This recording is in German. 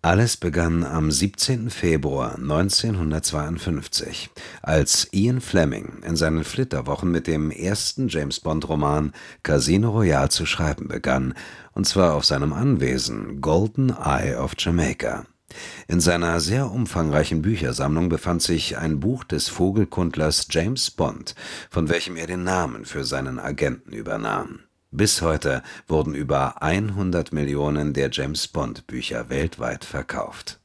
Alles begann am 17. Februar 1952, als Ian Fleming in seinen Flitterwochen mit dem ersten James-Bond-Roman Casino Royale zu schreiben begann, und zwar auf seinem Anwesen Golden Eye of Jamaica. In seiner sehr umfangreichen Büchersammlung befand sich ein Buch des Vogelkundlers James Bond, von welchem er den Namen für seinen Agenten übernahm. Bis heute wurden über 100 Millionen der James-Bond-Bücher weltweit verkauft